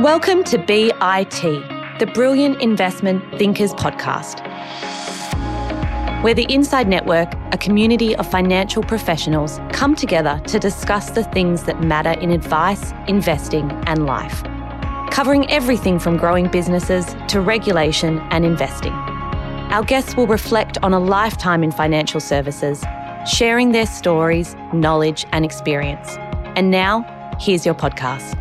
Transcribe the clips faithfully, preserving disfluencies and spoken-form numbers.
Welcome to B I T, the Brilliant Investment Thinkers podcast. We're the Inside Network, a community of financial professionals come together to discuss the things that matter in advice, investing, and life, covering everything from growing businesses to regulation and investing. Our guests will reflect on a lifetime in financial services, sharing their stories, knowledge, and experience. And now, here's your podcast.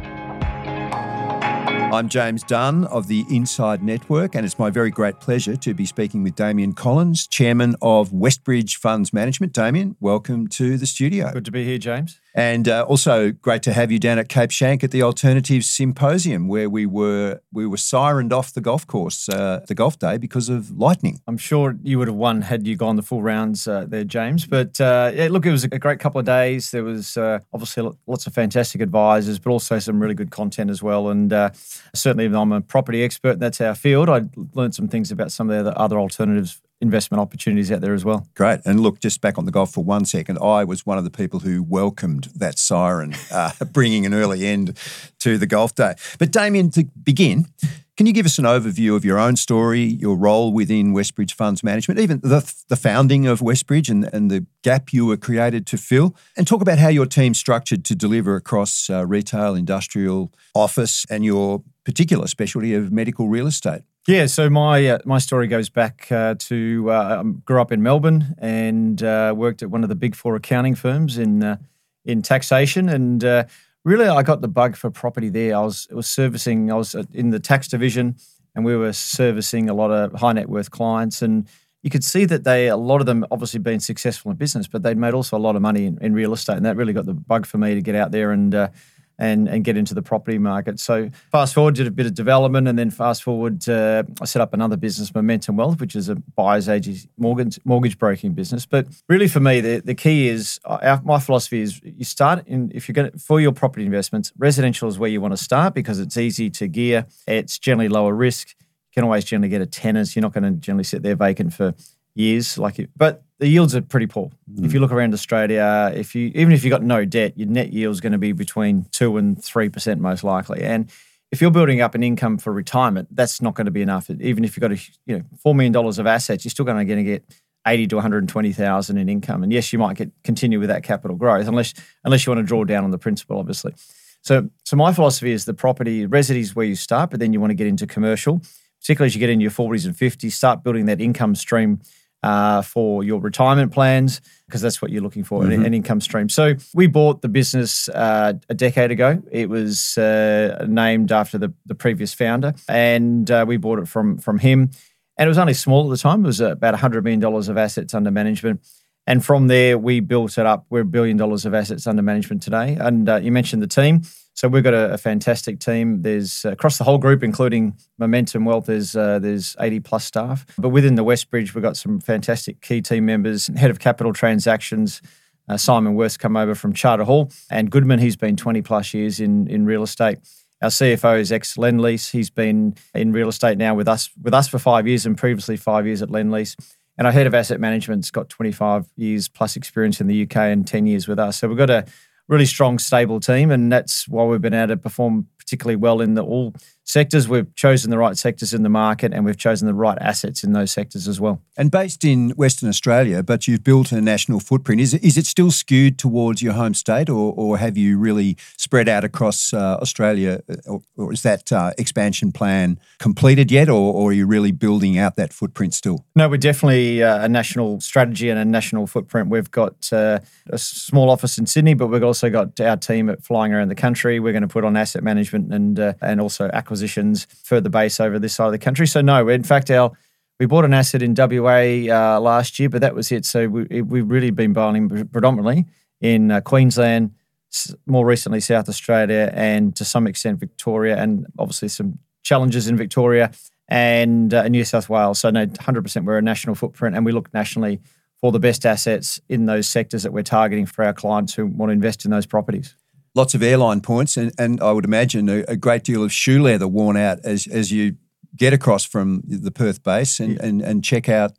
I'm James Dunn of the Inside Network, and it's my very great pleasure to be speaking with Damien Collins, Chairman of Westbridge Funds Management. Damien, welcome to the studio. Good to be here, James. And uh, also great to have you down at Cape Schanck at the Alternatives Symposium, where we were we were sirened off the golf course, uh, the golf day, because of lightning. I'm sure you would have won had you gone the full rounds uh, there, James. But uh, yeah, look, it was a great couple of days. There was uh, obviously lots of fantastic advisors, but also some really good content as well. And uh, certainly, even though I'm a property expert, and that's our field, I learned some things about some of the other alternatives investment opportunities out there as well. Great. And look, just back on the golf for one second, I was one of the people who welcomed that siren, uh, bringing an early end to the golf day. But Damien, to begin, can you give us an overview of your own story, your role within Westbridge Funds Management, even the, the founding of Westbridge and, and the gap you were created to fill, and talk about how your team's structured to deliver across uh, retail, industrial, office, and your particular specialty of medical real estate? Yeah, so my uh, my story goes back uh, to uh, I grew up in Melbourne and uh, worked at one of the big four accounting firms in uh, in taxation, and uh, really I got the bug for property there. I was was servicing. I was in the tax division, and we were servicing a lot of high net worth clients, and you could see that they a lot of them obviously been successful in business, but they'd made also a lot of money in, in real estate, and that really got the bug for me to get out there and. Uh, And, and get into the property market. So fast forward, did a bit of development, and then fast forward, uh, I set up another business, Momentum Wealth, which is a buyer's agent mortgage, mortgage broking business. But really for me, the, the key is, our, my philosophy is you start in, if you're going to, for your property investments, residential is where you want to start because it's easy to gear. It's generally lower risk. You can always generally get a tenant. You're not going to generally sit there vacant for years, like it, but the yields are pretty poor. Mm. If you look around Australia, if you even if you got no debt, your net yield is going to be between two and three percent most likely. And if you're building up an income for retirement, that's not going to be enough. Even if you've got a you know four million dollars of assets, you're still going to get eighty to one hundred twenty thousand in income. And yes, you might get continue with that capital growth unless unless you want to draw down on the principal, obviously. So so my philosophy is the property resi is where you start, but then you want to get into commercial, particularly as you get in your forties and fifties. Start building that income stream. Uh, for your retirement plans, because that's what you're looking for, mm-hmm. an, an income stream. So we bought the business uh, a decade ago. It was uh, named after the, the previous founder, and uh, we bought it from from him. And it was only small at the time. It was uh, about one hundred million dollars of assets under management. And from there, we built it up. We're a billion dollars of assets under management today. And uh, you mentioned the team. So we've got a, a fantastic team. There's uh, across the whole group, including Momentum Wealth, there's uh, there's eighty plus staff. But within the Westbridge, we've got some fantastic key team members. Head of Capital Transactions, uh, Simon Worth, come over from Charter Hall, and Goodman, he's been twenty plus years in in real estate. Our C F O is ex Lendlease. He's been in real estate now with us with us for five years, and previously five years at Lendlease. And our head of asset management's got twenty-five years plus experience in the U K and ten years with us. So we've got a really strong, stable team, and that's why we've been able to perform particularly well in the all sectors. We've chosen the right sectors in the market, and we've chosen the right assets in those sectors as well. And based in Western Australia, but you've built a national footprint. Is it, is it still skewed towards your home state, or, or have you really spread out across uh, Australia, or, or is that uh, expansion plan completed yet, or, or are you really building out that footprint still? No, we're definitely uh, a national strategy and a national footprint. We've got uh, a small office in Sydney, but we've also got our team at flying around the country. We're going to put on asset management and uh, and also acquisitions further base over this side of the country. So no, in fact, our we bought an asset in W A uh, last year, but that was it. So we, we've really been buying predominantly in uh, Queensland, more recently South Australia, and to some extent Victoria, and obviously some challenges in Victoria and uh, New South Wales. So no, one hundred percent we're a national footprint, and we look nationally for the best assets in those sectors that we're targeting for our clients who want to invest in those properties. Lots of airline points, and, and I would imagine a, a great deal of shoe leather worn out as as you get across from the Perth base and, yeah. and, and check out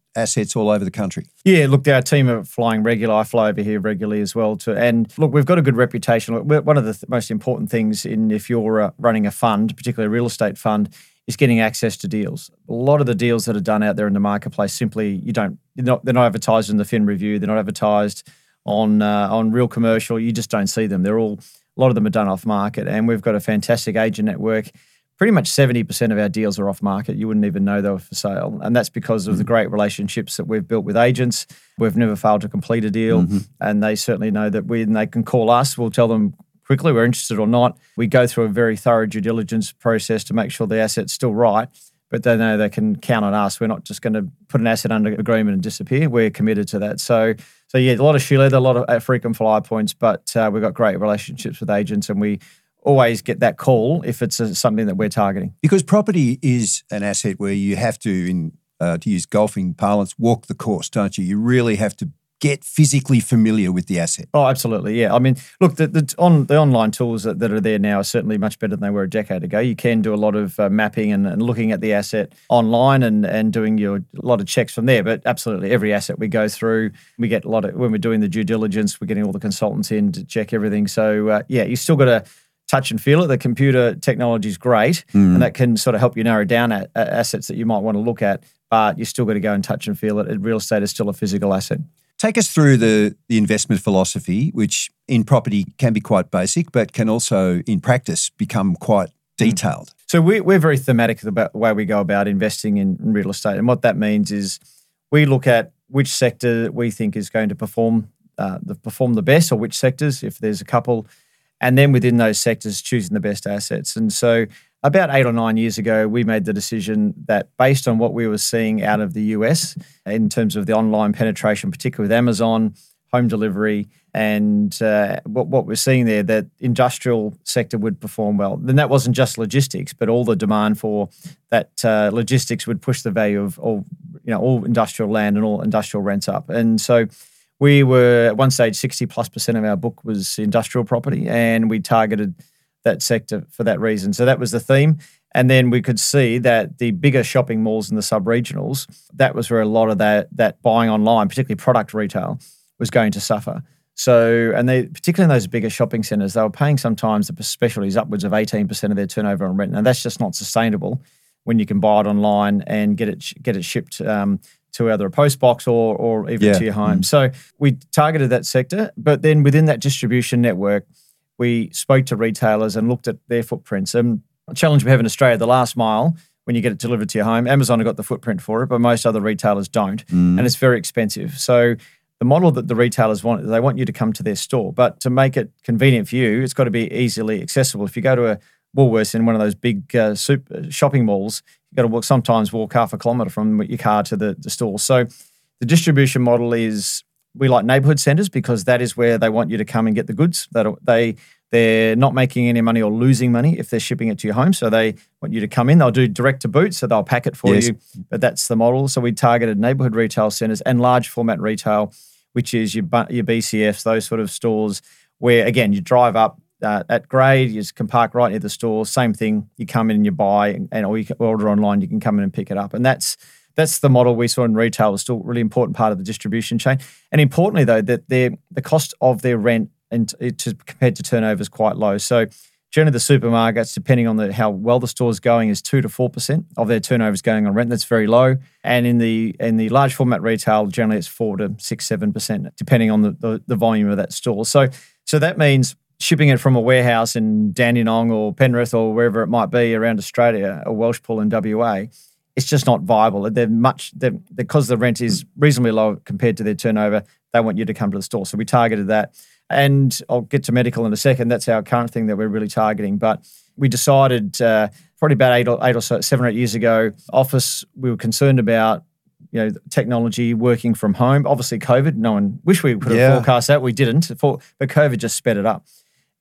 assets all over the country? Yeah, look, our team are flying regular. I fly over here regularly as well. Too. And look, we've got a good reputation. Look, one of the th- most important things in if you're uh, running a fund, particularly a real estate fund, is getting access to deals. A lot of the deals that are done out there in the marketplace simply you don't. They're not, they're not advertised in the Fin Review. They're not advertised on uh, on Real Commercial. You just don't see them. They're all a lot of them are done off market, and we've got a fantastic agent network. Pretty much seventy percent of our deals are off market. You wouldn't even know they were for sale. And that's because of the great relationships that we've built with agents. We've never failed to complete a deal. Mm-hmm. And they certainly know that when they can call us, we'll tell them quickly we're interested or not. We go through a very thorough due diligence process to make sure the asset's still right. But they know they can count on us. We're not just going to put an asset under agreement and disappear. We're committed to that. So, so yeah, a lot of shoe leather, a lot of frequent flyer points, but uh, we've got great relationships with agents, and we always get that call if it's a, something that we're targeting. Because property is an asset where you have to, in uh, to use golfing parlance, walk the course, don't you? You really have to get physically familiar with the asset. Oh, absolutely, yeah. I mean, look, the the, on, the online tools that, that are there now are certainly much better than they were a decade ago. You can do a lot of uh, mapping and, and looking at the asset online and, and doing your a lot of checks from there. But absolutely, every asset we go through, we get a lot of, when we're doing the due diligence, we're getting all the consultants in to check everything. So, uh, yeah, you still got to touch and feel it. The computer technology is great, mm. and that can sort of help you narrow down at, at assets that you might want to look at, but you still got to go and touch and feel it. Real estate is still a physical asset. Take us through the, the investment philosophy, which in property can be quite basic, but can also in practice become quite detailed. Mm. So we, we're very thematic about the way we go about investing in, in real estate. And what that means is we look at which sector we think is going to perform, uh, the, perform the best, or which sectors, if there's a couple, and then within those sectors, choosing the best assets. And so about eight or nine years ago, we made the decision that based on what we were seeing out of the U S in terms of the online penetration, particularly with Amazon, home delivery, and uh, what, what we're seeing there, that industrial sector would perform well. Then that wasn't just logistics, but all the demand for that uh, logistics would push the value of all, you know, all industrial land and all industrial rents up. And so we were, at one stage, sixty plus percent of our book was industrial property, and we targeted that sector for that reason. So that was the theme. And then we could see that the bigger shopping malls and the sub-regionals, that was where a lot of that that buying online, particularly product retail, was going to suffer. So, and they, particularly in those bigger shopping centres, they were paying sometimes the specialties upwards of eighteen percent of their turnover on rent. Now, that's just not sustainable when you can buy it online and get it get it shipped um, to either a post box or or even yeah. to your home. Mm. So we targeted that sector, but then within that distribution network, we spoke to retailers and looked at their footprints. And a challenge we have in Australia, the last mile, when you get it delivered to your home, Amazon have got the footprint for it, but most other retailers don't, mm. and it's very expensive. So the model that the retailers want, they want you to come to their store, but to make it convenient for you, it's got to be easily accessible. If you go to a Woolworths in one of those big uh, super shopping malls, you've got to walk, sometimes walk half a kilometre from your car to the, the store. So the distribution model is, we like neighbourhood centres because that is where they want you to come and get the goods. That they, they're not making any money or losing money if they're shipping it to your home. So they want you to come in. They'll do direct to boot, so they'll pack it for yes. you. But that's the model. So we targeted neighbourhood retail centres and large format retail, which is your, your B C Fs, those sort of stores where, again, you drive up uh, at grade, you can park right near the store. Same thing, you come in and you buy, and, and or you can order online, you can come in and pick it up. And that's That's the model we saw in retail. Is still a really important part of the distribution chain. And importantly, though, that the cost of their rent and to, compared to turnover is quite low. So generally, the supermarkets, depending on the, how well the store's going, is two to four percent of their turnover is going on rent. That's very low. And in the in the large format retail, generally it's four to six, seven percent, depending on the, the, the volume of that store. So so that means shipping it from a warehouse in Dandenong or Penrith or wherever it might be around Australia, or Welshpool in W A, it's just not viable. They're much they're, because the rent is reasonably low compared to their turnover. They want you to come to the store. So we targeted that. And I'll get to medical in a second. That's our current thing that we're really targeting. But we decided uh, probably about eight or eight or so, seven or eight years ago, office, we were concerned about, you know, technology, working from home. Obviously, COVID, no one wish we could have yeah. forecast that. We didn't, but COVID just sped it up.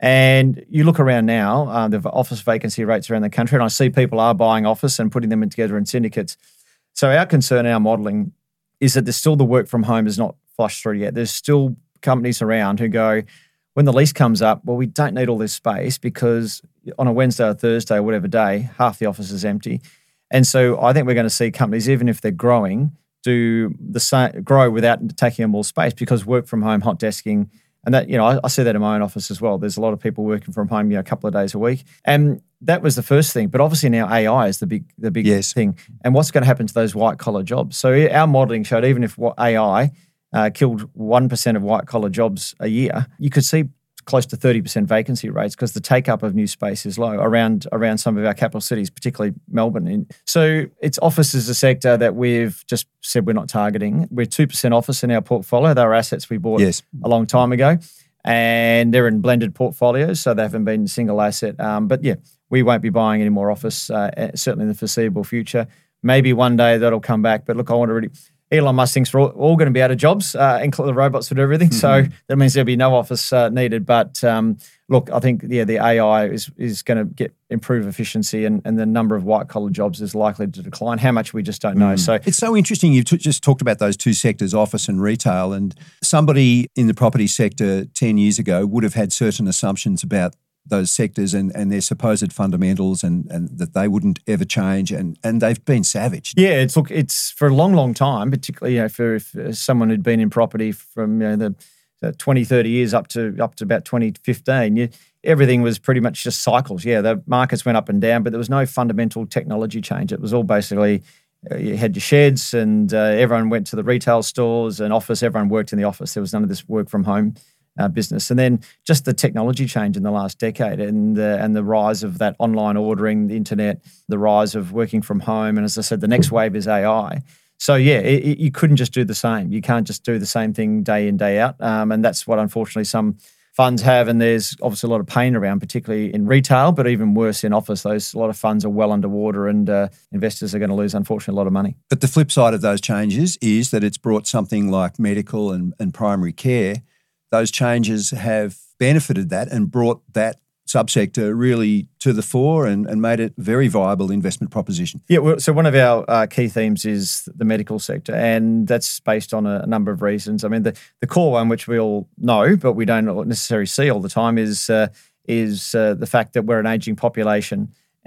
And you look around now, uh, the office vacancy rates around the country, and I see people are buying office and putting them in together in syndicates. So our concern, our modelling, is that there's still the work from home is not flushed through yet. There's still companies around who go, when the lease comes up, well, we don't need all this space because on a Wednesday or Thursday or whatever day, half the office is empty. And so I think we're going to see companies, even if they're growing, do the same, grow without taking on more space, because work from home, hot desking, and that, you know, I, I see that in my own office as well. There's a lot of people working from home, you know, a couple of days a week. And that was the first thing. But obviously now A I is the big the big yes. thing. And what's going to happen to those white-collar jobs? So our modelling showed even if A I uh, killed one percent of white-collar jobs a year, you could see close to thirty percent vacancy rates, because the take-up of new space is low around around some of our capital cities, particularly Melbourne. So it's office is a sector that we've just said we're not targeting. We're two percent office in our portfolio. They were assets we bought yes. a long time ago, and they're in blended portfolios, so they haven't been single asset. Um, but yeah, we won't be buying any more office, uh, certainly in the foreseeable future. Maybe one day that'll come back, but look, I want to really... Elon Musk thinks we're all, all going to be out of jobs, uh, including the robots would do everything. Mm-hmm. So that means there'll be no office uh, needed. But um, look, I think yeah, the A I is is going to get improve efficiency, and, and the number of white collar jobs is likely to decline. How much we just don't know. Mm. So it's so interesting. You've t- just talked about those two sectors, office and retail, and somebody in the property sector ten years ago would have had certain assumptions about those sectors and, and their supposed fundamentals, and, and that they wouldn't ever change, and, and they've been savaged. Yeah, it's look, it's for a long, long time, particularly you know, for if someone who'd been in property from you know, the, the twenty, thirty years up to up to about twenty fifteen, you, everything was pretty much just cycles. Yeah, the markets went up and down, but there was no fundamental technology change. It was all basically uh, you had your sheds, and uh, everyone went to the retail stores and office. Everyone worked in the office. There was none of this work from home Uh, business. And then just the technology change in the last decade, and the, and the rise of that online ordering, the internet, the rise of working from home. And as I said, the next wave is A I. So yeah, it, it, you couldn't just do the same. You can't just do the same thing day in, day out. Um, and that's what unfortunately some funds have. And there's obviously a lot of pain around, particularly in retail, but even worse in office. Those a lot of funds are well underwater, and uh, investors are going to lose, unfortunately, a lot of money. But the flip side of those changes is that it's brought something like medical and, and primary care. Those changes have benefited that and brought that subsector really to the fore, and, and made it a very viable investment proposition. Yeah, well, so one of our uh, key themes is the medical sector, and that's based on a, a number of reasons. I mean, the, the core one, which we all know but we don't necessarily see all the time, is uh, is uh, the fact that we're an ageing population,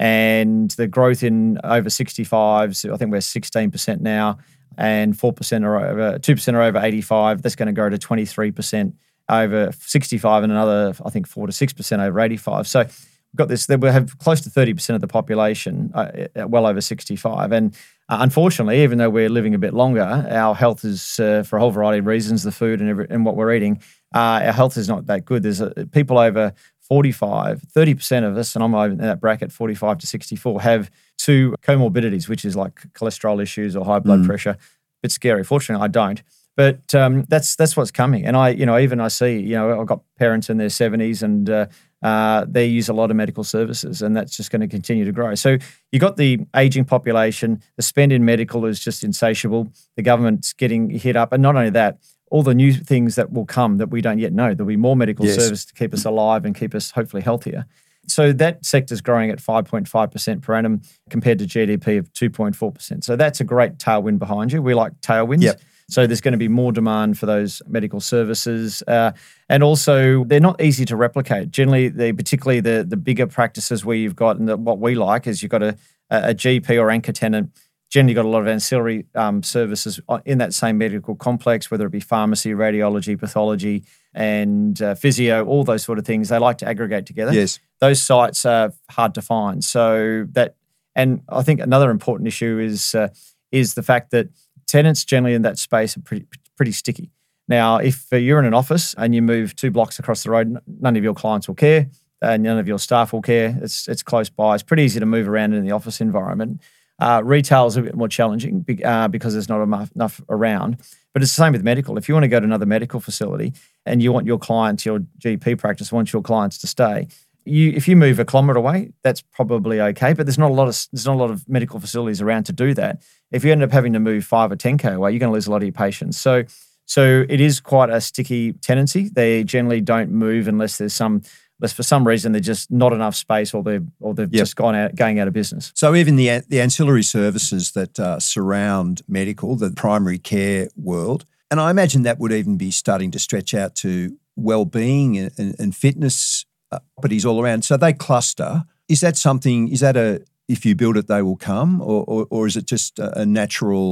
and the growth in over sixty-fives, I think we're sixteen percent now, and four percent are over, two percent are over eighty-five. That's going to go to twenty-three percent over sixty-five, and another, I think, four to six percent over eighty-five. So we've got this, we have close to thirty percent of the population uh, well over sixty-five. And uh, unfortunately, even though we're living a bit longer, our health is, uh, for a whole variety of reasons, the food and, every, and what we're eating, uh, our health is not that good. There's a, people over forty-five, thirty percent of us, and I'm over in that bracket, forty-five to sixty-four, have two comorbidities, which is like cholesterol issues or high blood mm. pressure. A bit scary. Fortunately, I don't. But um, that's that's what's coming. And I, you know, even I see, you know, I've got parents in their seventies, and uh, uh, they use a lot of medical services, and that's just going to continue to grow. So you got the aging population, the spend in medical is just insatiable. The government's getting hit up. And not only that, all the new things that will come that we don't yet know. There'll be more medical yes. service to keep us alive and keep us hopefully healthier. So that sector's growing at five point five percent per annum compared to G D P of two point four percent. So that's a great tailwind behind you. We like tailwinds. Yep. So there's going to be more demand for those medical services. Uh, and also, they're not easy to replicate. Generally, they, particularly the the bigger practices where you've got, and the, what we like is you've got a, a G P or anchor tenant, generally got a lot of ancillary um, services in that same medical complex, whether it be pharmacy, radiology, pathology, and uh, physio, all those sort of things. They like to aggregate together. Yes. Those sites are hard to find. So that, and I think another important issue is uh, is the fact that tenants generally in that space are pretty pretty sticky. Now, if you're in an office and you move two blocks across the road, none of your clients will care, and none of your staff will care. It's it's close by. It's pretty easy to move around in the office environment. Uh, retail is a bit more challenging uh, because there's not enough, enough around. But it's the same with medical. If you want to go to another medical facility and you want your clients, your G P practice wants your clients to stay, you if you move a kilometre away, that's probably okay. But there's not a lot of there's not a lot of medical facilities around to do that. If you end up having to move five or ten k away, you're going to lose a lot of your patients. So, so it is quite a sticky tenancy. They generally don't move unless there's some, unless for some reason there's just not enough space, or they've or they've yep. just gone out going out of business. So even the the ancillary services that uh, surround medical, the primary care world, and I imagine that would even be starting to stretch out to well-being and, and, and fitness uh, properties all around. So they cluster. Is that something? Is that a if you build it, they will come, or or, or is it just a, a natural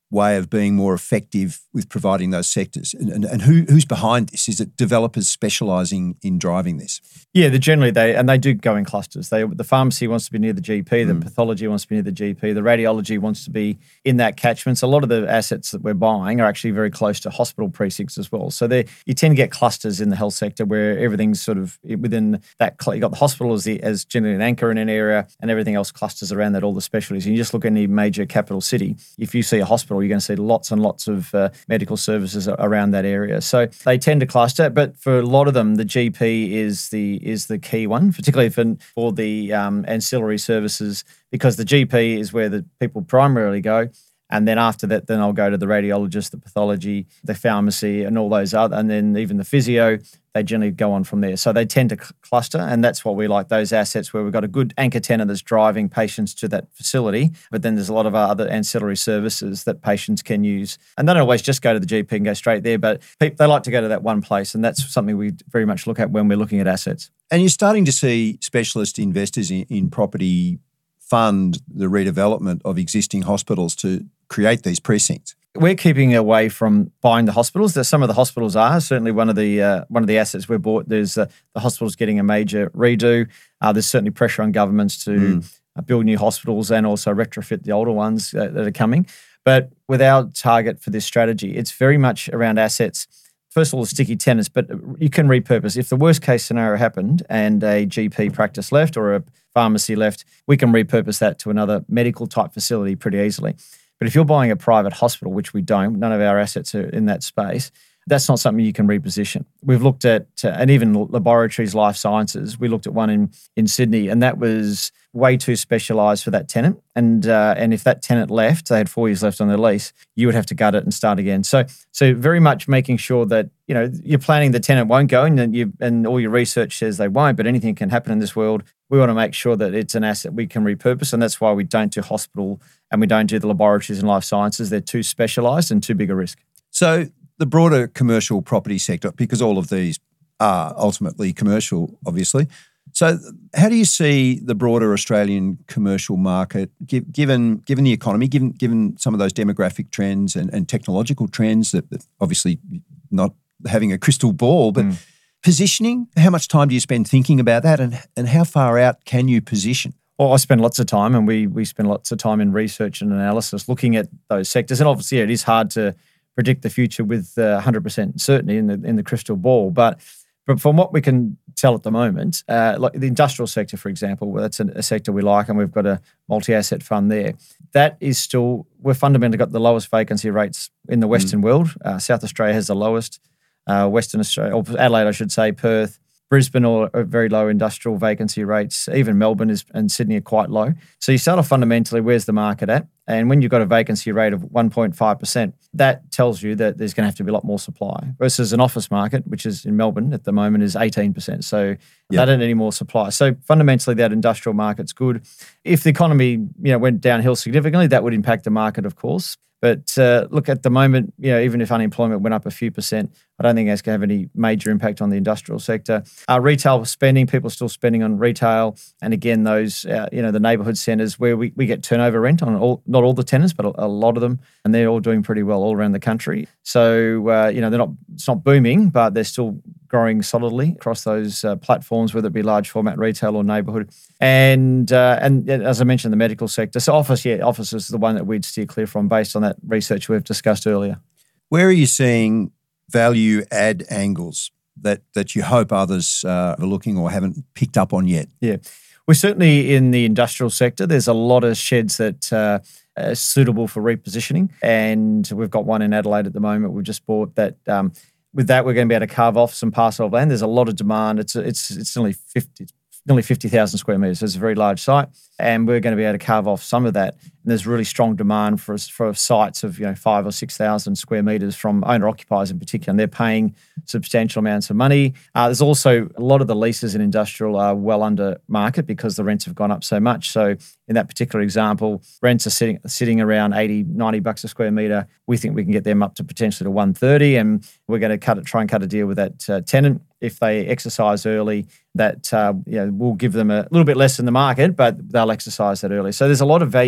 way of being more effective with providing those sectors? And, and, and who, who's behind this? Is it developers specialising in driving this? Yeah, the generally they and they do go in clusters. They the pharmacy wants to be near the G P, the Mm. pathology wants to be near the G P, the radiology wants to be in that catchment. So a lot of the assets that we're buying are actually very close to hospital precincts as well. So they you tend to get clusters in the health sector where everything's sort of within that. You got the hospital as, the, as generally an anchor in an area, and everything else clusters around that. All the specialties. And you just look at any major capital city. If you see a hospital, you're going to see lots and lots of uh, medical services around that area. So they tend to cluster, but for a lot of them, the G P is the is the key one, particularly for, for the um, ancillary services, because the G P is where the people primarily go. And then after that, then I'll go to the radiologist, the pathology, the pharmacy, and all those other, and then even the physio, they generally go on from there. So they tend to cl- cluster, and that's what we like, those assets where we've got a good anchor tenant that's driving patients to that facility, but then there's a lot of other ancillary services that patients can use. And they don't always just go to the G P and go straight there, but pe- they like to go to that one place, and that's something we very much look at when we're looking at assets. And you're starting to see specialist investors in, in property fund the redevelopment of existing hospitals to create these precincts. We're keeping away from buying the hospitals. There's some of the hospitals are certainly one of the uh, one of the assets we bought. There's uh, the hospital's getting a major redo. Uh, there's certainly pressure on governments to mm. uh, build new hospitals and also retrofit the older ones uh, that are coming. But with our target for this strategy, it's very much around assets. First of all, the sticky tenants, but you can repurpose. If the worst case scenario happened and a G P practice left or a pharmacy left, we can repurpose that to another medical type facility pretty easily. But if you're buying a private hospital, which we don't, none of our assets are in that space, that's not something you can reposition. We've looked at, uh, and even laboratories, life sciences, we looked at one in, in Sydney, and that was way too specialised for that tenant. And uh, and if that tenant left, they had four years left on their lease, you would have to gut it and start again. So so very much making sure that, you know, you're planning the tenant won't go, and then you and all your research says they won't, but anything can happen in this world. We want to make sure that it's an asset we can repurpose, and that's why we don't do hospital and we don't do the laboratories and life sciences. They're too specialised and too big a risk. So the broader commercial property sector, because all of these are ultimately commercial, obviously. So how do you see the broader Australian commercial market, given given the economy, given given some of those demographic trends and, and technological trends that, that obviously not having a crystal ball, but mm. positioning? How much time do you spend thinking about that, and, and how far out can you position? Well, I spend lots of time, and we we spend lots of time in research and analysis looking at those sectors. And obviously, yeah, it is hard to predict the future with uh, one hundred percent certainty in the in the crystal ball. But, but from what we can tell at the moment, uh, like the industrial sector, for example, well, that's a, a sector we like, and we've got a multi-asset fund there. That is still, we've fundamentally got the lowest vacancy rates in the Western mm. world. Uh, South Australia has the lowest. Uh, Western Australia, or Adelaide, I should say, Perth, Brisbane, all are very low industrial vacancy rates. Even Melbourne is, and Sydney are quite low. So you start off fundamentally, where's the market at? And when you've got a vacancy rate of one point five percent, that tells you that there's going to have to be a lot more supply versus an office market, which is in Melbourne at the moment is eighteen percent. So yep. they don't need any more supply. So fundamentally, that industrial market's good. If the economy, you know, went downhill significantly, that would impact the market, of course. But uh, look, at the moment, you know, even if unemployment went up a few percent, I don't think that's going to have any major impact on the industrial sector. Uh, retail spending, people are still spending on retail. And again, those, uh, you know, the neighbourhood centres where we, we get turnover rent on all, not all the tenants, but a, a lot of them. And they're all doing pretty well all around the country. So, uh, you know, they're not, it's not booming, but they're still growing solidly across those uh, platforms, whether it be large format retail or neighbourhood. And uh, and as I mentioned, the medical sector. So office, yeah, office is the one that we'd steer clear from based on that research we've discussed earlier. Where are you seeing value add angles that that you hope others uh, are looking or haven't picked up on yet? Yeah, we're certainly in the industrial sector. There's a lot of sheds that uh, are suitable for repositioning, and we've got one in Adelaide at the moment. We've just bought that. Um, with that, we're going to be able to carve off some parcel of land. There's a lot of demand. It's it's it's only fifty. Nearly fifty thousand square metres. So it's a very large site, and we're going to be able to carve off some of that. And there's really strong demand for for sites of you know five or six thousand square metres from owner occupiers in particular, and they're paying substantial amounts of money. Uh, there's also a lot of the leases in industrial are well under market because the rents have gone up so much. So in that particular example, rents are sitting sitting around eighty, ninety bucks a square metre. We think we can get them up to potentially to one thirty, and we're going to cut it, try and cut a deal with that uh, tenant. If they exercise early, that uh, you know, we'll give them a little bit less in the market, but they'll exercise that early. So there's a lot of value add in,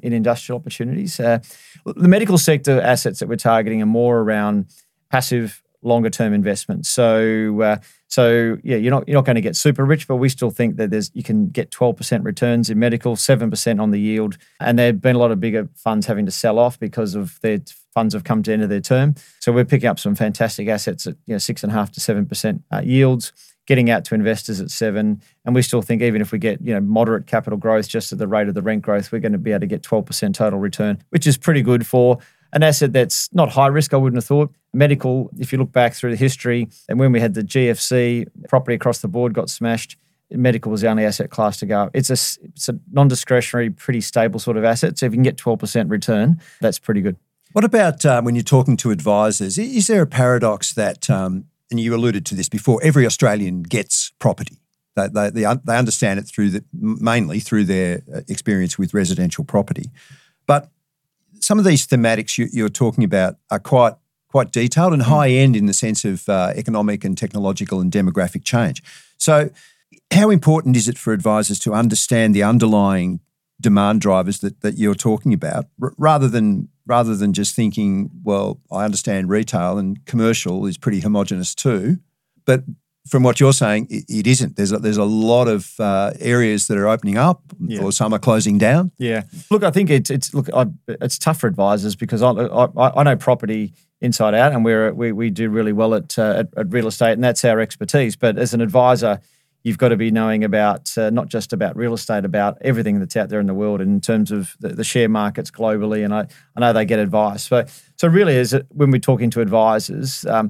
in industrial opportunities. Uh, the medical sector assets that we're targeting are more around passive, longer-term investments. So, uh, so yeah, you're not you're not going to get super rich, but we still think that there's you can get twelve percent returns in medical, seven percent on the yield, and there have been a lot of bigger funds having to sell off because of their funds have come to the end of their term. So we're picking up some fantastic assets at you know six and a half to seven percent uh, yields, getting out to investors at seven, and we still think even if we get you know moderate capital growth just at the rate of the rent growth, we're going to be able to get twelve percent total return, which is pretty good for an asset that's not high risk, I wouldn't have thought. Medical, if you look back through the history, and when we had the G F C, property across the board got smashed, medical was the only asset class to go up. It's a, it's a non-discretionary, pretty stable sort of asset. So if you can get twelve percent return, that's pretty good. What about uh, when you're talking to advisors? Is there a paradox that, um, and you alluded to this before, every Australian gets property? They, they, they, they understand it through the, mainly through their experience with residential property. But some of these thematics you, you're talking about are quite quite detailed and high end in the sense of uh, economic and technological and demographic change. So how important is it for advisors to understand the underlying demand drivers that, that you're talking about r- rather than rather than just thinking, well, I understand retail and commercial is pretty homogenous too, but from what you're saying, it, it isn't. There's a, there's a lot of uh, areas that are opening up, yeah. or some are closing down. Yeah. Look, I think it's it's look, I, it's tough for advisors because I, I I know property inside out, and we're we we do really well at, uh, at at real estate, and that's our expertise. But as an advisor, you've got to be knowing about uh, not just about real estate, about everything that's out there in the world in terms of the, the share markets globally. And I I know they get advice. So so really, is it, when we're talking to advisors. Um,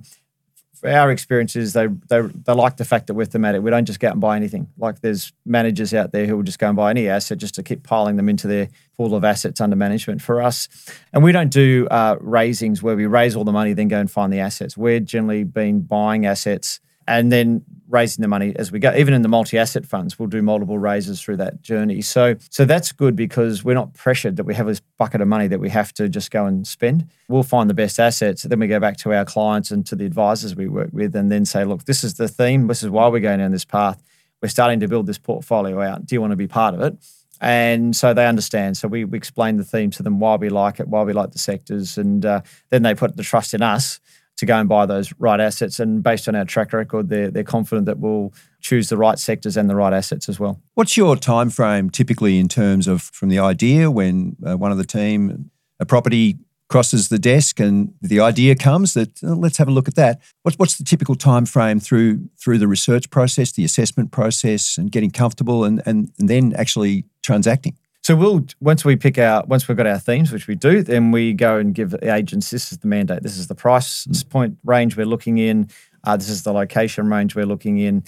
Our experience is they, they they like the fact that we're thematic. We don't just go out and buy anything. Like there's managers out there who will just go and buy any asset just to keep piling them into their pool of assets under management for us. And we don't do uh, raisings where we raise all the money, then go and find the assets. We're generally been buying assets and then raising the money as we go. Even in the multi-asset funds, we'll do multiple raises through that journey. So so that's good because we're not pressured that we have this bucket of money that we have to just go and spend. We'll find the best assets. Then we go back to our clients and to the advisors we work with and then say, look, this is the theme. This is why we're going down this path. We're starting to build this portfolio out. Do you want to be part of it? And so they understand. So we, we explain the theme to them, why we like it, why we like the sectors. And uh, then they put the trust in us to go and buy those right assets. And based on our track record, they're, they're confident that we'll choose the right sectors and the right assets as well. What's your time frame typically in terms of from the idea when uh, one of the team, a property crosses the desk and the idea comes that oh, let's have a look at that. What's, what's the typical time frame through through the research process, the assessment process and getting comfortable and, and, and then actually transacting? So we'll once we pick out once we've got our themes, which we do, then we go and give the agents this is the mandate, this is the price mm. point range we're looking in, uh, this is the location range we're looking in,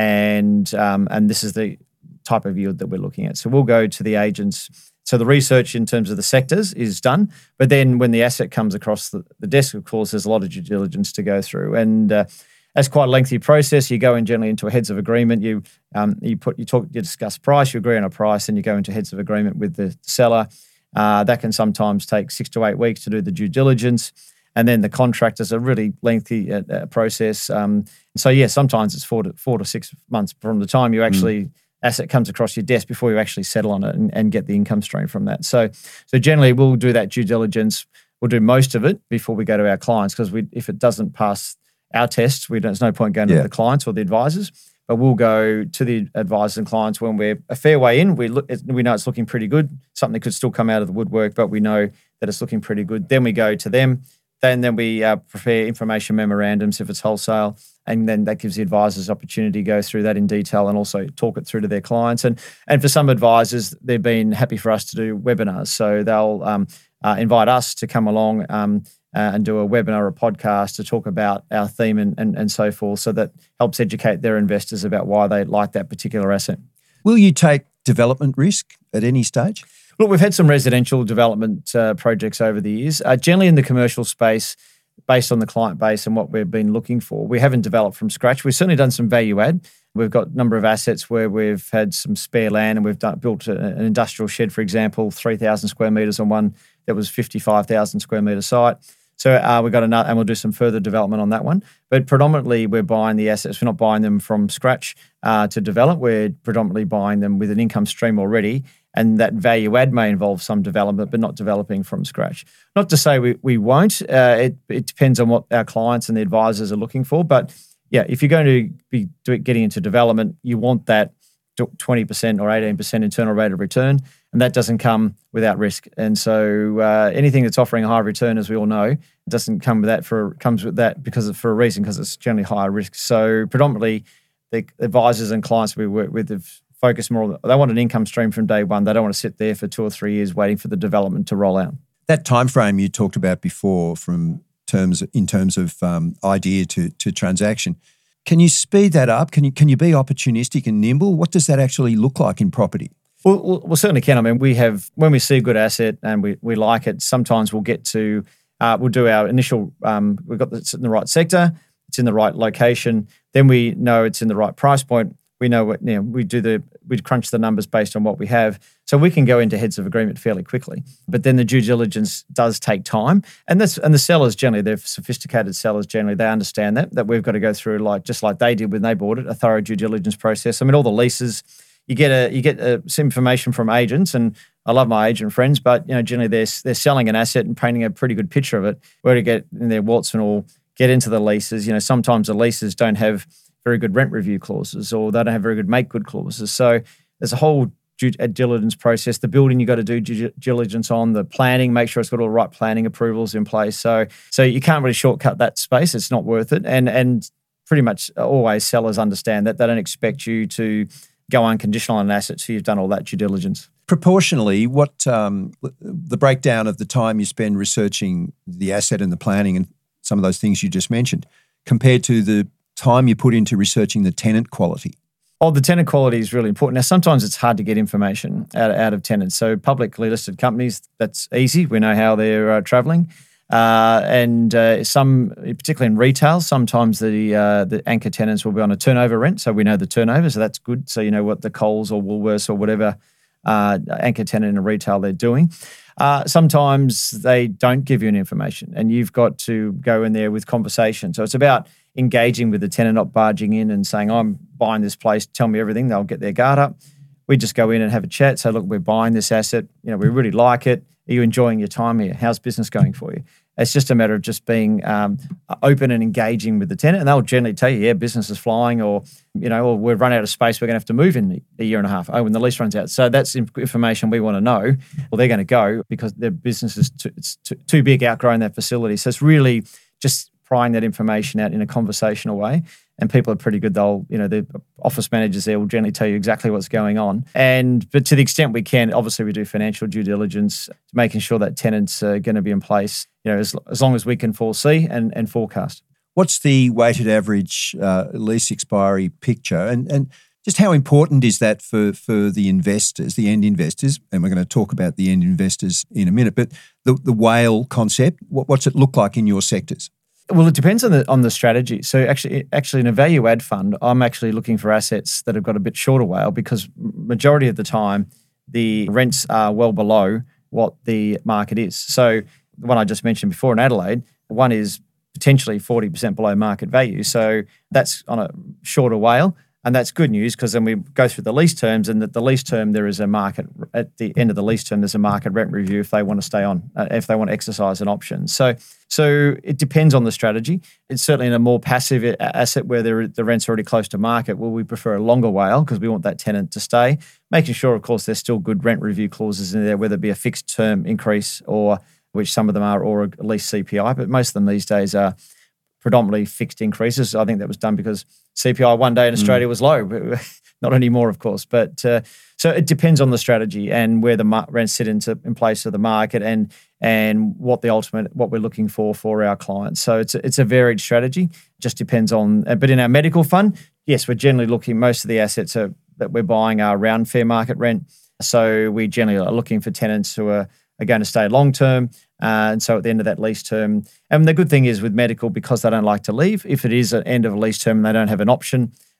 and um, and this is the type of yield that we're looking at. So we'll go to the agents. So the research in terms of the sectors is done, but then when the asset comes across the, the desk, of course, there's a lot of due diligence to go through, and uh, that's quite a lengthy process. You go in generally into a heads of agreement. You um, you put you talk you discuss price. You agree on a price, and you go into heads of agreement with the seller. Uh, that can sometimes take six to eight weeks to do the due diligence, and then the contract is a really lengthy uh, uh, process. Um, so yeah, sometimes it's four to four to six months from the time you actually mm. asset comes across your desk before you actually settle on it and, and get the income stream from that. So so generally we'll do that due diligence. We'll do most of it before we go to our clients because we if it doesn't pass our tests, we don't, there's no point going yeah. to the clients or the advisors, but we'll go to the advisors and clients when we're a fair way in. We look, we know it's looking pretty good. Something could still come out of the woodwork, but we know that it's looking pretty good. Then we go to them. Then, then we uh, prepare information memorandums if it's wholesale, and then that gives the advisors opportunity to go through that in detail and also talk it through to their clients. And and for some advisors, they've been happy for us to do webinars, so they'll um, uh, invite us to come along. Um, Uh, and do a webinar or a podcast to talk about our theme and, and, and so forth. So that helps educate their investors about why they like that particular asset. Will you take development risk at any stage? Look, we've had some residential development uh, projects over the years. Uh, generally in the commercial space, based on the client base and what we've been looking for, we haven't developed from scratch. We've certainly done some value add. We've got a number of assets where we've had some spare land and we've done, built a, an industrial shed, for example, three thousand square metres on one that was fifty-five thousand square metre site. So uh, we've got another, and we'll do some further development on that one. But predominantly, we're buying the assets. We're not buying them from scratch uh, to develop. We're predominantly buying them with an income stream already, and that value add may involve some development, but not developing from scratch. Not to say we we won't. Uh, it it depends on what our clients and the advisors are looking for. But yeah, if you're going to be do, getting into development, you want that twenty percent or eighteen percent internal rate of return, and that doesn't come without risk. And so uh, anything that's offering a high return, as we all know, doesn't come with that for comes with that because of, for a reason, because it's generally higher risk. So predominantly, the advisors and clients we work with have focused more on, they want an income stream from day one. They don't want to sit there for two or three years waiting for the development to roll out. That time frame you talked about before, from terms in terms of um, idea to to transaction. Can you speed that up? Can you can you be opportunistic and nimble? What does that actually look like in property? Well, we certainly can. I mean, we have, when we see a good asset and we, we like it, sometimes we'll get to, uh, we'll do our initial, um, we've got it's in the right sector, it's in the right location, then we know it's in the right price point. We know what, you know, we do the, we crunch the numbers based on what we have. So we can go into heads of agreement fairly quickly. But then the due diligence does take time. And that's, and the sellers generally, they're sophisticated sellers generally, they understand that, that we've got to go through, like, just like they did when they bought it, a thorough due diligence process. I mean, all the leases, you get a, you get a, some information from agents, and I love my agent friends, but, you know, generally they're, they're selling an asset and painting a pretty good picture of it. Where to get in their warts and all, get into the leases. You know, sometimes the leases don't have very good rent review clauses, or they don't have very good make good clauses. So there's a whole due diligence process. The building you got to do due diligence on, the planning, make sure it's got all the right planning approvals in place. So so you can't really shortcut that space. It's not worth it. And and pretty much always sellers understand that. They don't expect you to go unconditional on an asset so you've done all that due diligence. Proportionally, what um, the breakdown of the time you spend researching the asset and the planning and some of those things you just mentioned, compared to the time you put into researching the tenant quality? Oh, the tenant quality is really important. Now, sometimes it's hard to get information out, out of tenants. So publicly listed companies, that's easy. We know how they're uh, travelling. Uh, and uh, some, particularly in retail, sometimes the uh, the anchor tenants will be on a turnover rent. So we know the turnover, so that's good. So you know what the Coles or Woolworths or whatever uh, anchor tenant in a retail they're doing. Uh, sometimes they don't give you any information, and you've got to go in there with conversation. So it's about engaging with the tenant, not barging in and saying, I'm buying this place, tell me everything. They'll get their guard up. We just go in and have a chat. Say, look, we're buying this asset. You know, we really like it. Are you enjoying your time here? How's business going for you? It's just a matter of just being um, open and engaging with the tenant, and they'll generally tell you, yeah, business is flying, or, you know, or we've run out of space, we're going to have to move in a year and a half. Oh, when the lease runs out. So that's information we want to know. Well, they're going to go because their business is too, it's too, too big, outgrowing that facility. So it's really just prying that information out in a conversational way. And people are pretty good. They'll, you know, the office managers there will generally tell you exactly what's going on. And, but to the extent we can, obviously we do financial due diligence, making sure that tenants are going to be in place, you know, as, as long as we can foresee and, and forecast. What's the weighted average uh, lease expiry picture? And, and just how important is that for, for the investors, the end investors? And we're going to talk about the end investors in a minute. But the, the whale concept, what, what's it look like in your sectors? Well, it depends on the on the strategy. So actually, actually, in a value add fund, I'm actually looking for assets that have got a bit shorter WALE, because majority of the time the rents are well below what the market is. So the one I just mentioned before in Adelaide, one is potentially forty percent below market value. So that's on a shorter WALE. And that's good news, because then we go through the lease terms, and at the lease term, there is a market, at the end of the lease term, there's a market rent review if they want to stay on, uh, if they want to exercise an option. So so it depends on the strategy. It's certainly in a more passive asset where the rent's already close to market. Well, we prefer a longer WALE because we want that tenant to stay, making sure, of course, there's still good rent review clauses in there, whether it be a fixed term increase, or which some of them are, or at least C P I, but most of them these days are predominantly fixed increases. I think that was done because C P I one day in Australia mm. was low, not anymore, of course. But uh, so it depends on the strategy and where the mar- rents sit into in place of the market, and and what the ultimate what we're looking for for our clients. So it's a, it's a varied strategy. Just depends on. But in our medical fund, yes, we're generally looking. Most of the assets are, that we're buying are around fair market rent. So we generally are looking for tenants who are, are going to stay long term. Uh, and so at the end of that lease term, and the good thing is with medical, because they don't like to leave, if it is an end of a lease term and they don't have an option,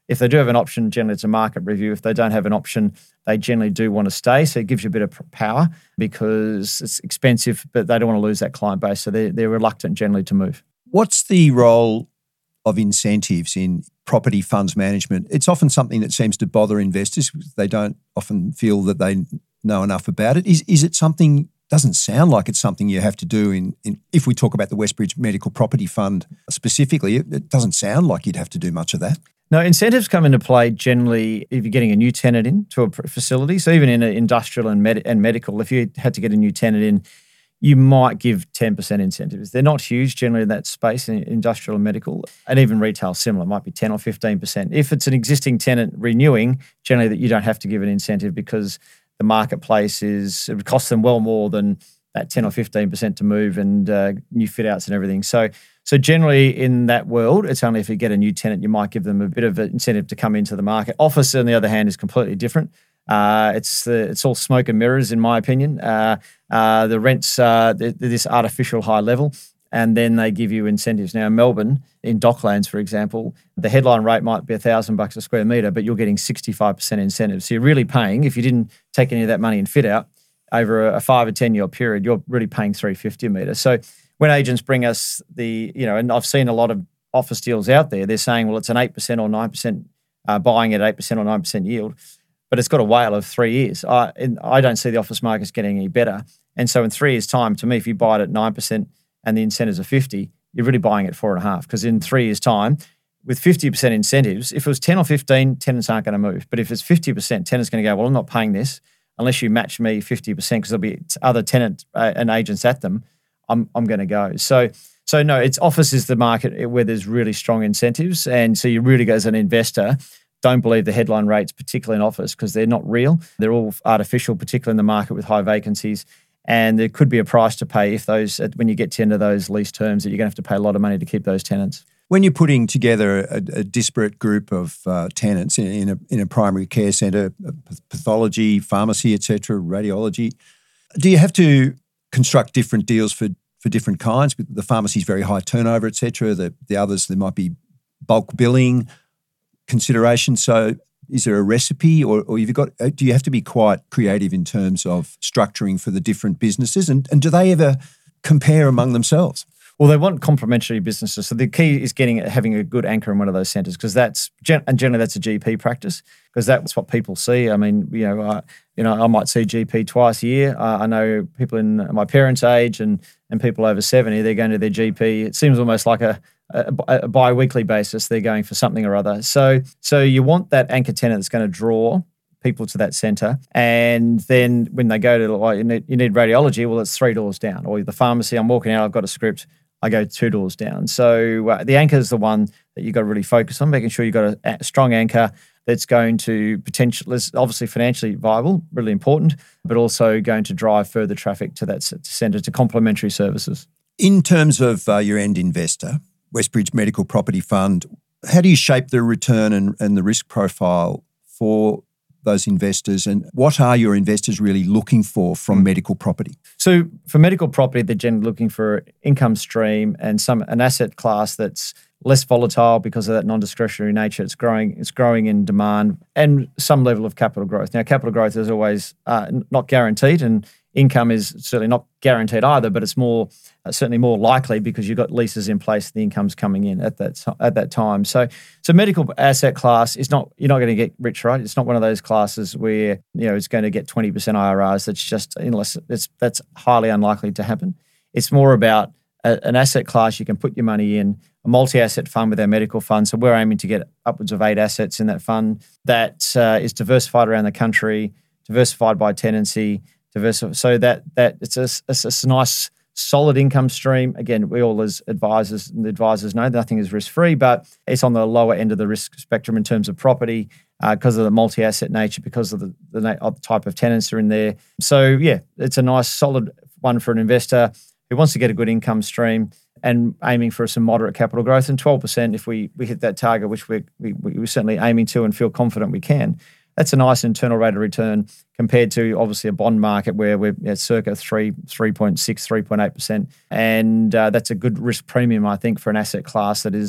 if they do have an option, generally it's a market review. If they don't have an option, they generally do want to stay. So it gives you a bit of power because it's expensive, but they don't want to lose that client base. So they're, they're reluctant generally to move. What's the role of incentives in property funds management? It's often something that seems to bother investors because they don't often feel that they know enough about it. Is is it something, doesn't sound like it's something you have to do in, in if we talk about the Westbridge Medical Property Fund specifically, it, it doesn't sound like you'd have to do much of that. No, incentives come into play generally if you're getting a new tenant into a facility. So even in a industrial and, med- and medical, if you had to get a new tenant in, you might give ten percent incentives. They're not huge generally in that space, in industrial and medical, and even retail similar, might be ten or fifteen percent. If it's an existing tenant renewing, generally that you don't have to give an incentive because the marketplace is, it would cost them well more than that ten or fifteen percent to move and uh, new fit outs and everything. So so generally in that world, it's only if you get a new tenant, you might give them a bit of an incentive to come into the market. Office, on the other hand, is completely different. Uh, it's the, it's all smoke and mirrors, in my opinion. Uh, uh, the rents are uh, this artificial high level, and then they give you incentives. Now, in Melbourne, in Docklands, for example, the headline rate might be a thousand bucks a square metre, but you're getting sixty-five percent incentives. So you're really paying, if you didn't take any of that money in fit out over a, a five or ten year period, you're really paying three fifty a metre. So when agents bring us the, you know, and I've seen a lot of office deals out there, they're saying, well, it's an eight percent or nine percent uh, buying at eight percent or nine percent yield, but it's got a whale of three years. I, and I don't see the office markets getting any better. And so in three years' time, to me, if you buy it at nine percent and the incentives are fifty, you're really buying at four and a half. Because in three years' time, with fifty percent incentives, if it was ten or fifteen, tenants aren't going to move. But if it's fifty percent, tenants going to go, well, I'm not paying this unless you match me fifty percent because there'll be other tenant uh, and agents at them. I'm I'm going to go. So so no, it's office is the market where there's really strong incentives, and so you really go as an investor. Don't believe the headline rates, particularly in office, because they're not real. They're all artificial, particularly in the market with high vacancies. And there could be a price to pay if those, when you get to end of those lease terms, that you're going to have to pay a lot of money to keep those tenants. When you're putting together a, a disparate group of uh, tenants in, in, a, in a primary care centre, pathology, pharmacy, et cetera, radiology, do you have to construct different deals for, for different kinds? The pharmacy's very high turnover, et cetera. The, the others, there might be bulk billing consideration. So is there a recipe, or, or you've got, do you have to be quite creative in terms of structuring for the different businesses? And, and do they ever compare among themselves? Well, they want complementary businesses. So the key is getting having a good anchor in one of those centres, because that's, and generally that's a G P practice, because that's what people see. I mean, you know, uh, you know, I might see G P twice a year. Uh, I know people in my parents' age and and people over seventy, they're going to their G P. It seems almost like a, a, a bi-weekly basis. They're going for something or other. So, so you want that anchor tenant that's going to draw people to that centre. And then when they go to, like, you need, you need radiology, well, it's three doors down. Or the pharmacy, I'm walking out, I've got a script, I go two doors down. So uh, the anchor is the one that you've got to really focus on, making sure you've got a, a strong anchor that's going to potentially, obviously financially viable, really important, but also going to drive further traffic to that centre, to complementary services. In terms of uh, your end investor, Westbridge Medical Property Fund, how do you shape the return and, and the risk profile for those investors, and what are your investors really looking for from mm. medical property? So for medical property, they're generally looking for income stream and some an asset class that's less volatile because of that non-discretionary nature. It's growing, it's growing in demand, and some level of capital growth. Now, capital growth is always uh, not guaranteed, and income is certainly not guaranteed either, but it's more uh, certainly more likely because you've got leases in place, the income's coming in at that at that time. So, so medical asset class is not, you're not going to get rich, right? It's not one of those classes where, you know, it's going to get twenty percent I R Rs. That's just, unless it's that's highly unlikely to happen. It's more about a, an asset class you can put your money in, a multi-asset fund with our medical fund. So we're aiming to get upwards of eight assets in that fund that uh, is diversified around the country, diversified by tenancy, diversified. So that that it's a, it's a nice, solid income stream. Again, we all as advisors and the advisors know nothing is risk-free, but it's on the lower end of the risk spectrum in terms of property uh, because of the multi-asset nature, because of the, the, of the type of tenants that are in there. So yeah, it's a nice, solid one for an investor who wants to get a good income stream and aiming for some moderate capital growth. And twelve percent if we we hit that target, which we're, we, we're certainly aiming to and feel confident we can. That's a nice internal rate of return compared to obviously a bond market where we're at circa three, three point six, three point eight percent. And uh, that's a good risk premium, I think, for an asset class that is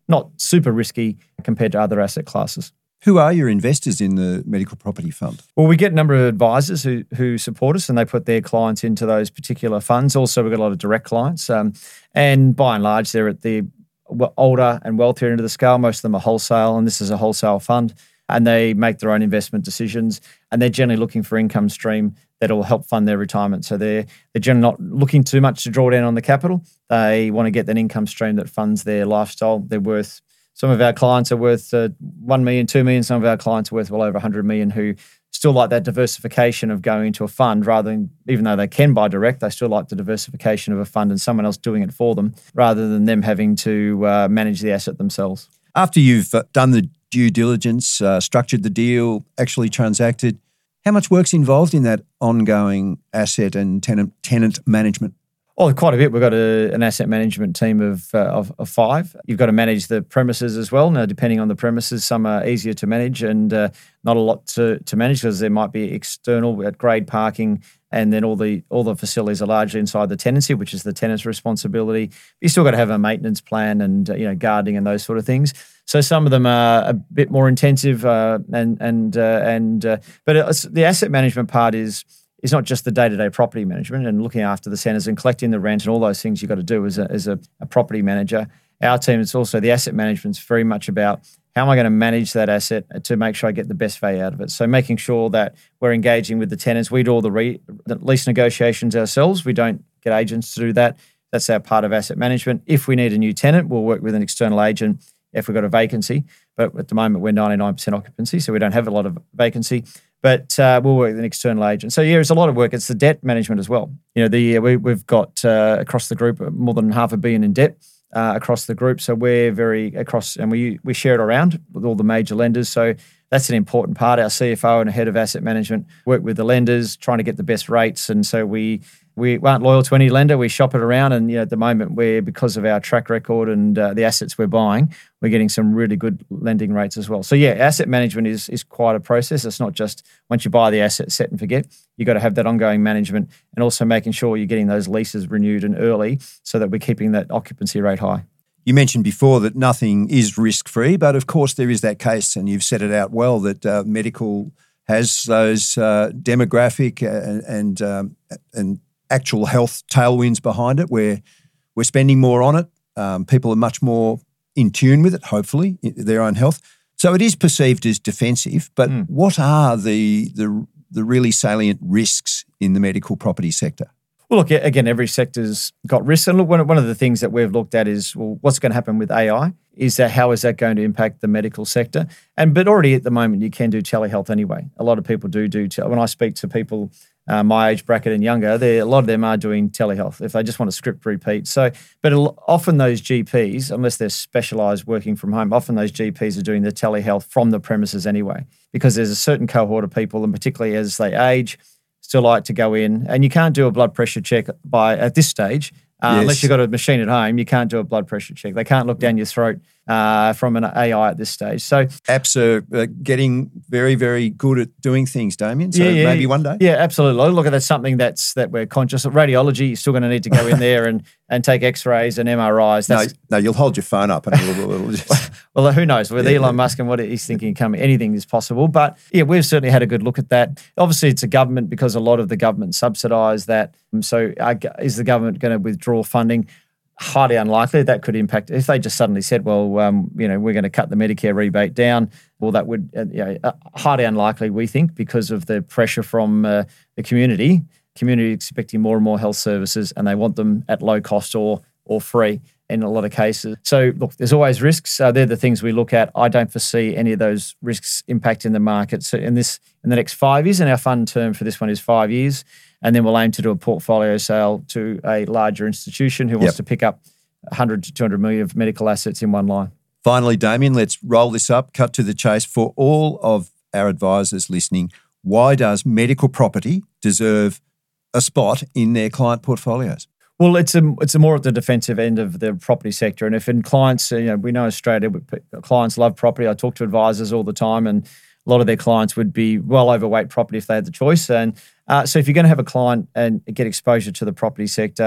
not super risky compared to other asset classes. Who are your investors in the medical property fund? Well, we get a number of advisors who who support us, and they put their clients into those particular funds. Also, we've got a lot of direct clients. Um, and by and large, they're at the older and wealthier end of the scale. Most of them are wholesale, and this is a wholesale fund. And they make their own investment decisions, and they're generally looking for income stream that will help fund their retirement. So they're, they're generally not looking too much to draw down on the capital. They want to get an income stream that funds their lifestyle. They're worth, some of our clients are worth uh, one million, two million. Some of our clients are worth well over one hundred million, who still like that diversification of going into a fund rather than, even though they can buy direct, they still like the diversification of a fund and someone else doing it for them rather than them having to uh, manage the asset themselves. After you've uh, done the due diligence, uh, structured the deal, actually transacted, how much work's involved in that ongoing asset and tenant tenant management? Oh, quite a bit. We've got a, an asset management team of, uh, of of five. You've got to manage the premises as well. Now, depending on the premises, some are easier to manage and uh, not a lot to, to manage because there might be external at grade parking, and then all the all the facilities are largely inside the tenancy, which is the tenant's responsibility. You still got to have a maintenance plan and uh, you know guarding and those sort of things. So some of them are a bit more intensive, uh, and and uh, and uh, but it's, the asset management part is. It's not just the day-to-day property management and looking after the centres and collecting the rent and all those things you've got to do as a, as a, a property manager. Our team, it's also the asset management is very much about how am I going to manage that asset to make sure I get the best value out of it. So making sure that we're engaging with the tenants. We do all the, re, the lease negotiations ourselves. We don't get agents to do that. That's our part of asset management. If we need a new tenant, we'll work with an external agent if we've got a vacancy. But at the moment, we're ninety-nine percent occupancy, so we don't have a lot of vacancy. But uh, we'll work with an external agent. So yeah, it's a lot of work. It's the debt management as well. You know, the we, we've got uh, across the group more than half a billion in debt uh, across the group. So we're very across, and we we share it around with all the major lenders. So that's an important part. Our C F O and head of asset management work with the lenders, trying to get the best rates. And so we we aren't loyal to any lender. We shop it around, and you know, at the moment, we're because of our track record and uh, the assets we're buying, we're getting some really good lending rates as well. So yeah, asset management is is quite a process. It's not just once you buy the asset, set and forget. You got to have that ongoing management, and also making sure you're getting those leases renewed and early, so that we're keeping that occupancy rate high. You mentioned before that nothing is risk-free, but of course there is that case, and you've set it out well, that uh, medical has those uh, demographic and and, um, and actual health tailwinds behind it, where we're spending more on it. Um, people are much more in tune with it, hopefully, their own health. So it is perceived as defensive, but mm. what are the, the the really salient risks in the medical property sector? Well, look, again, every sector's got risks. And look, one of the things that we've looked at is, well, what's going to happen with A I? Is that how is that going to impact the medical sector? And but already at the moment, you can do telehealth anyway. A lot of people do do tele- when I speak to people uh, my age bracket and younger, a lot of them are doing telehealth if they just want a script repeat. So, but often those G Ps, unless they're specialised working from home, often those G Ps are doing the telehealth from the premises anyway, because there's a certain cohort of people, and particularly as they age, still like to go in, and you can't do a blood pressure check by at this stage uh, yes. unless you've got a machine at home. You can't do a blood pressure check. They can't look down your throat uh, from an A I at this stage. So apps are uh, getting very, very good at doing things, Damien. So yeah, yeah, maybe one day. Yeah, absolutely. Look, that's something that's that we're conscious of. Radiology, you're still going to need to go in there and and take X-rays and M R Is. That's, no, no, you'll hold your phone up and it'll, it'll just. Well, who knows? With yeah, Elon yeah. Musk and what he's thinking coming, anything is possible. But yeah, we've certainly had a good look at that. Obviously, it's a government because a lot of the government subsidise that. So uh, is the government going to withdraw funding? Highly unlikely. That could impact if they just suddenly said, well, um, you know, we're going to cut the Medicare rebate down. Well, that would, uh, you know, uh, highly unlikely, we think, because of the pressure from uh, the community. Community expecting more and more health services, and they want them at low cost or or free in a lot of cases. So look, there's always risks. Uh, they're the things we look at. I don't foresee any of those risks impacting the market. So in this, in the next five years, and our fund term for this one is five years, and then we'll aim to do a portfolio sale to a larger institution who wants yep. to pick up one hundred to two hundred million of medical assets in one line. Finally, Damien, let's roll this up, cut to the chase. For all of our advisors listening, why does medical property deserve a spot in their client portfolios? Well, it's a it's a more at the defensive end of the property sector, and if in clients, you know, we know Australia, clients love property. I talk to advisors all the time, and a lot of their clients would be well overweight property if they had the choice. And uh, so, if you're going to have a client and get exposure to the property sector,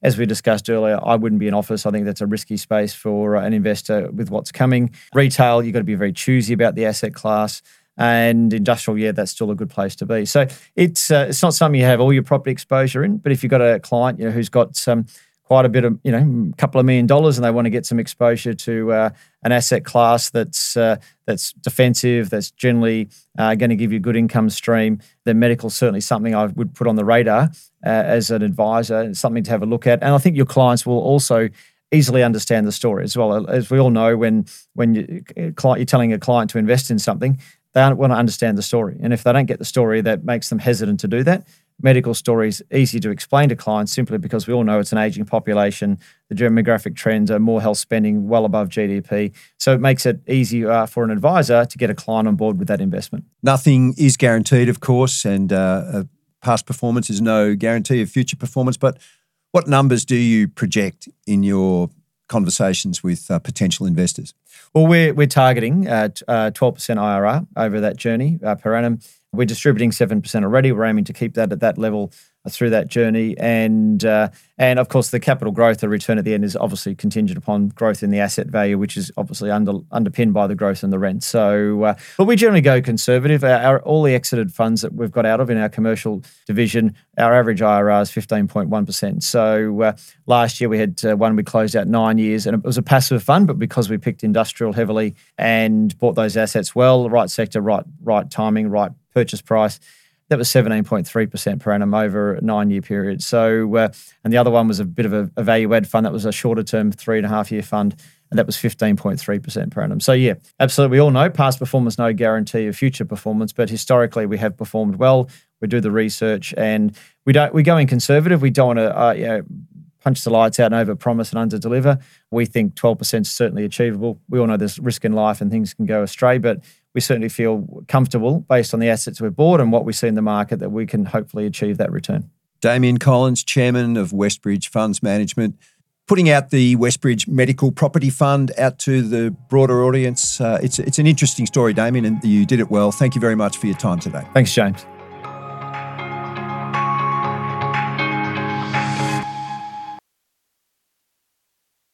as we discussed earlier, I wouldn't be in office. I think that's a risky space for an investor with what's coming. Retail, you've got to be very choosy about the asset class. And industrial, yeah, that's still a good place to be. So it's uh, it's not something you have all your property exposure in, but if you've got a client, you know, who's got some quite a bit of, you know, a couple of million dollars, and they want to get some exposure to uh, an asset class that's uh, that's defensive, that's generally uh, going to give you a good income stream, then medical is certainly something I would put on the radar uh, as an advisor. It's something to have a look at, and I think your clients will also easily understand the story as well. As we all know, when when you, you're telling a client to invest in something, they want to understand the story. And if they don't get the story, that makes them hesitant to do that. Medical story is easy to explain to clients simply because we all know it's an aging population. The demographic trends are more health spending well above G D P. So it makes it easy uh, for an advisor to get a client on board with that investment. Nothing is guaranteed, of course, and uh, uh, past performance is no guarantee of future performance. But what numbers do you project in your conversations with uh, potential investors? Well, we're, we're targeting uh, t- uh, twelve percent I R R over that journey uh, per annum. We're distributing seven percent already. We're aiming to keep that at that level through that journey. And, uh, and of course, the capital growth, the return at the end is obviously contingent upon growth in the asset value, which is obviously under, underpinned by the growth in the rent. So, uh, but we generally go conservative. Our, our, all the exited funds that we've got out of in our commercial division, our average I R R is fifteen point one percent. So uh, last year we had uh, one we closed out nine years, and it was a passive fund, but because we picked industrial heavily and bought those assets well, the right sector, right, right timing, right purchase price, that was seventeen point three percent per annum over a nine-year period. So, uh, and the other one was a bit of a, a value-add fund that was a shorter-term three-and-a-half-year fund, and that was fifteen point three percent per annum. So, yeah, absolutely. We all know past performance, no guarantee of future performance, but historically we have performed well. We do the research, and we don't. We go in conservative. We don't want to, uh, you know, punch the lights out and over-promise and under-deliver. We think twelve percent is certainly achievable. We all know there's risk in life and things can go astray, but we certainly feel comfortable based on the assets we've bought and what we see in the market that we can hopefully achieve that return. Damien Collins, Chairman of Westbridge Funds Management, putting out the Westbridge Medical Property Fund out to the broader audience. Uh, it's, it's an interesting story, Damien, and you did it well. Thank you very much for your time today. Thanks, James.